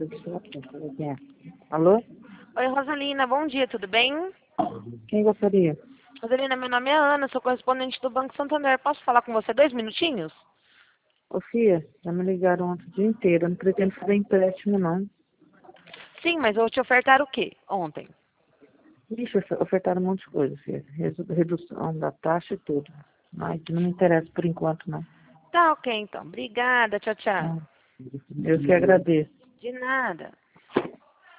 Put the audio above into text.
Alô? Oi, Rosalina, bom dia, tudo bem? Quem gostaria? Rosalina, meu nome é Ana, sou correspondente do Banco Santander. Posso falar com você 2 minutinhos? Ô, Fia, já me ligaram ontem o dia inteiro. Eu não pretendo fazer empréstimo, não. Sim, mas eu te ofertaram o quê ontem? Ixi, ofertaram um monte de coisa, Fia. Redução da taxa e tudo. Mas não me interessa por enquanto, não. Tá ok, então. Obrigada, tchau, tchau. Eu que agradeço. De nada.